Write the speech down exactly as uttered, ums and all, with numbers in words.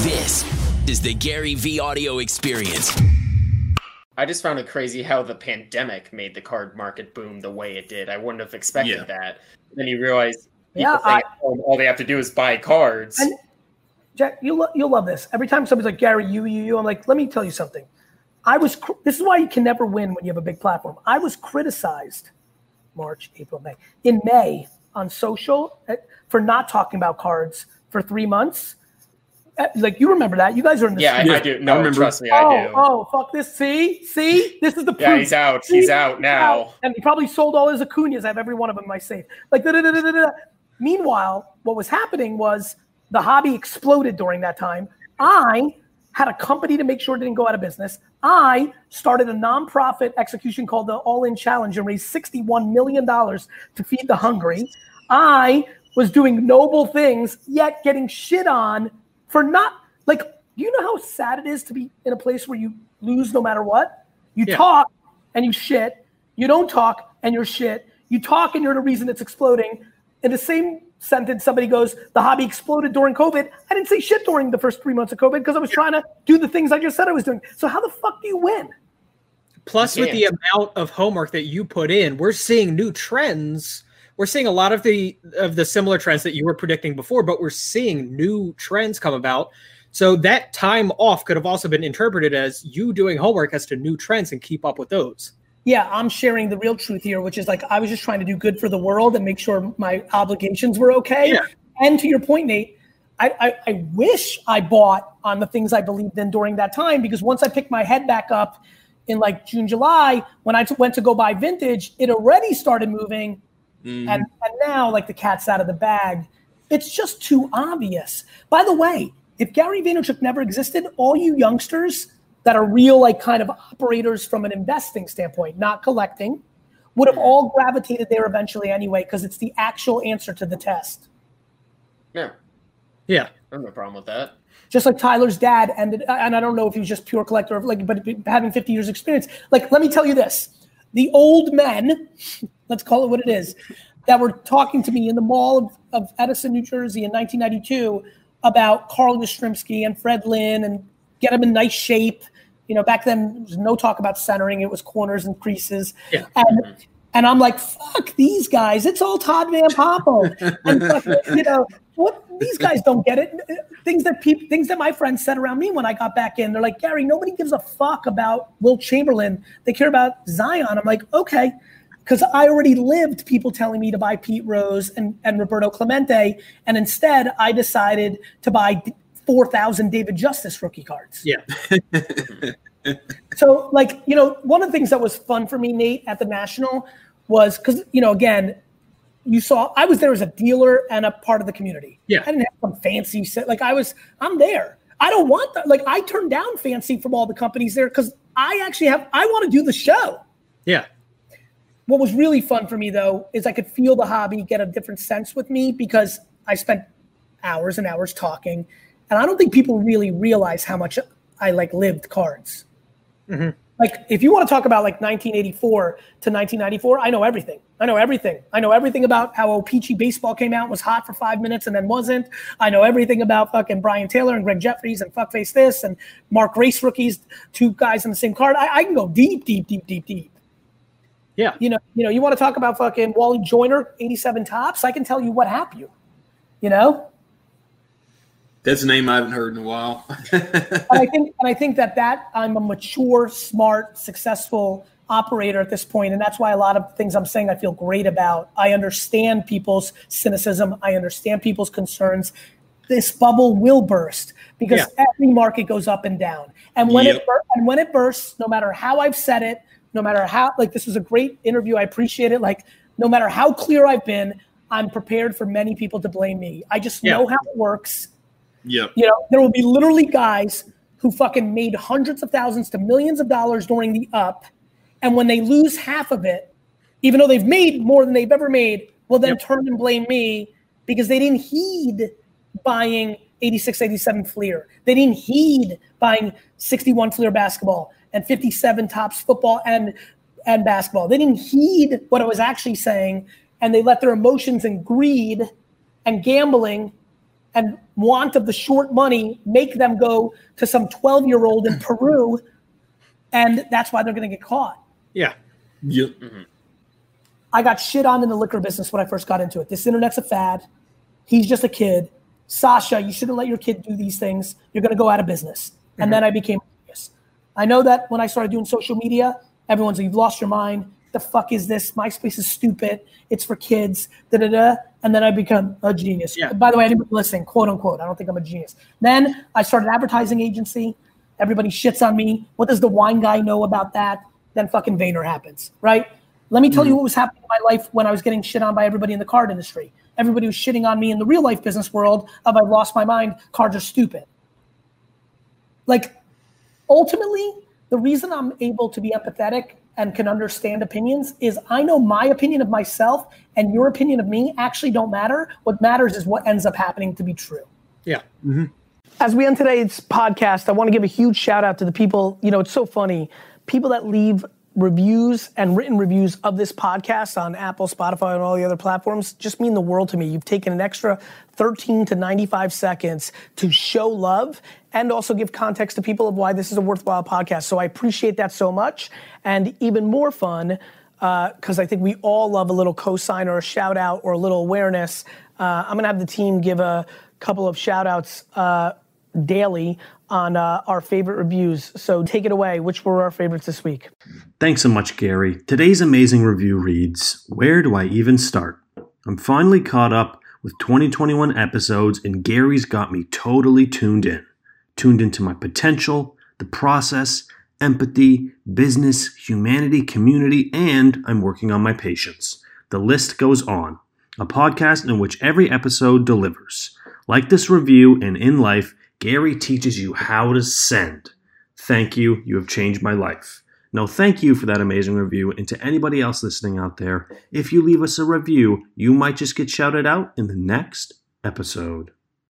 This is the Gary V Audio Experience. I just found it crazy how the pandemic made the card market boom the way it did. I wouldn't have expected yeah. that. Then you realize people yeah, I, all they have to do is buy cards. And Jack, you'll, lo- you'll love this. Every time somebody's like, Gary, you, you, you, I'm like, let me tell you something. I was, cr- this is why you can never win when you have a big platform. I was criticized March, April, May. In May on social for not talking about cards for three months. Like, you remember that. You guys are in the Yeah, I, I do. No, I trust me, I oh, do. Oh, fuck this. See? See? This is the proof. Yeah, he's out. See? He's out now. Out. And he probably sold all his Acuñas. I have every one of them in my safe. Like, da, da, da, da, da. Meanwhile, what was happening was the hobby exploded during that time. I had a company to make sure it didn't go out of business. I started a nonprofit execution called the All In Challenge and raised sixty-one million dollars to feed the hungry. I was doing noble things, yet getting shit on for not, like, do you know how sad it is to be in a place where you lose no matter what? You yeah. talk and you shit. You don't talk and you're shit. You talk and you're the reason it's exploding. In the same sentence, somebody goes, the hobby exploded during COVID. I didn't say shit during the first three months of COVID because I was trying to do the things I just said I was doing. So how the fuck do you win? Plus, with the amount of homework that you put in, we're seeing new trends. We're seeing a lot of the of the similar trends that you were predicting before, but we're seeing new trends come about. So that time off could have also been interpreted as you doing homework as to new trends and keep up with those. Yeah, I'm sharing the real truth here, which is like I was just trying to do good for the world and make sure my obligations were okay. Yeah. And to your point, Nate, I, I, I wish I bought on the things I believed in during that time, because once I picked my head back up in like June, July, when I t- went to go buy vintage, it already started moving. Mm-hmm. And, and now, like, the cat's out of the bag. It's just too obvious. By the way, if Gary Vaynerchuk never existed, all you youngsters that are real, like, kind of operators from an investing standpoint, not collecting, would have all gravitated there eventually anyway, because it's the actual answer to the test. Yeah. Yeah. I have no problem with that. Just like Tyler's dad ended, and I don't know if he was just pure collector, like, but having fifty years experience. Like, let me tell you this. The old men, let's call it what it is, that were talking to me in the mall of, of Edison, New Jersey in nineteen ninety-two about Carl Yastrzemski and Fred Lynn and get them in nice shape. You know, back then there was no talk about centering. It was corners and creases. Yeah. And, mm-hmm. and I'm like, fuck these guys. It's all Todd Van Poppel. And, fuck, you know, what these guys don't get it. Things that people, things that my friends said around me when I got back in. They're like, Gary, nobody gives a fuck about Wilt Chamberlain. They care about Zion. I'm like, okay, because I already lived people telling me to buy Pete Rose and, and Roberto Clemente, and instead I decided to buy four thousand David Justice rookie cards. Yeah. So, like, you know, one of the things that was fun for me, Nate, at the National was because, you know, again, you saw I was there as a dealer and a part of the community. Yeah. I didn't have some fancy set. Like, I was, I'm there. I don't want that. Like, I turned down fancy from all the companies there because I actually have, I want to do the show. Yeah. What was really fun for me, though, is I could feel the hobby get a different sense with me because I spent hours and hours talking. And I don't think people really realize how much I, like, lived cards. Mm-hmm. Like, if you want to talk about, like, nineteen eighty-four to nineteen ninety-four, I know everything. I know everything. I know everything about how O-Pee-Chee baseball came out, was hot for five minutes and then wasn't. I know everything about fucking Brian Taylor and Greg Jeffries and fuckface this and Mark Race rookies, two guys on the same card. I, I can go deep, deep, deep, deep, deep. Yeah. You know, you know, you want to talk about fucking Wally Joyner, eighty-seven tops? I can tell you what happened. You, you know? That's a name I haven't heard in a while. and I think, and I think that that I'm a mature, smart, successful operator at this point, and that's why a lot of things I'm saying I feel great about. I understand people's cynicism. I understand people's concerns. This bubble will burst because yeah. every market goes up and down, and when yep. it bur- and when it bursts, no matter how I've said it, no matter how, like, this was a great interview. I appreciate it. Like, no matter how clear I've been, I'm prepared for many people to blame me. I just yeah. know how it works. Yep. You know, there will be literally guys who fucking made hundreds of thousands to millions of dollars during the up. And when they lose half of it, even though they've made more than they've ever made, will then yep. turn and blame me because they didn't heed buying eighty-six, eighty-seven Fleer. They didn't heed buying sixty-one Fleer basketball and fifty-seven Topps football and, and basketball. They didn't heed what I was actually saying, and they let their emotions and greed and gambling and want of the short money make them go to some twelve-year-old in Peru, and that's why they're going to get caught. Yeah. Yep. Mm-hmm. I got shit on in the liquor business when I first got into it. This internet's a fad. He's just a kid. Sasha, you shouldn't let your kid do these things. You're going to go out of business. And mm-hmm. then I became genius. I know that when I started doing social media, everyone's like, you've lost your mind. The fuck is this? MySpace is stupid. It's for kids. Da da da. And then I become a genius. Yeah. By the way, anybody listening, quote unquote, I don't think I'm a genius. Then I started an advertising agency. Everybody shits on me. What does the wine guy know about that? Then fucking Vayner happens, right? Let me tell mm-hmm. you what was happening in my life when I was getting shit on by everybody in the card industry. Everybody was shitting on me in the real life business world of I've lost my mind. Cards are stupid. Like, ultimately, the reason I'm able to be empathetic and can understand opinions is I know my opinion of myself and your opinion of me actually don't matter. What matters is what ends up happening to be true. Yeah. Mm-hmm. As we end today's podcast, I want to give a huge shout out to the people. You know, it's so funny. People that leave reviews and written reviews of this podcast on Apple, Spotify, and all the other platforms just mean the world to me. You've taken an extra thirteen to ninety-five seconds to show love and also give context to people of why this is a worthwhile podcast. So I appreciate that so much. And even more fun, because uh, I think we all love a little cosign or a shout out or a little awareness. Uh, I'm gonna have the team give a couple of shout outs uh, daily on uh, our favorite reviews. So take it away. Which were our favorites this week? Thanks so much, Gary. Today's amazing review reads, where do I even start? I'm finally caught up with twenty twenty-one episodes and Gary's got me totally tuned in. Tuned into my potential, the process, empathy, business, humanity, community, and I'm working on my patience. The list goes on. A podcast in which every episode delivers. Like this review and in life, Gary teaches you how to send. Thank you. You have changed my life. No, thank you for that amazing review. And to anybody else listening out there, if you leave us a review, you might just get shouted out in the next episode.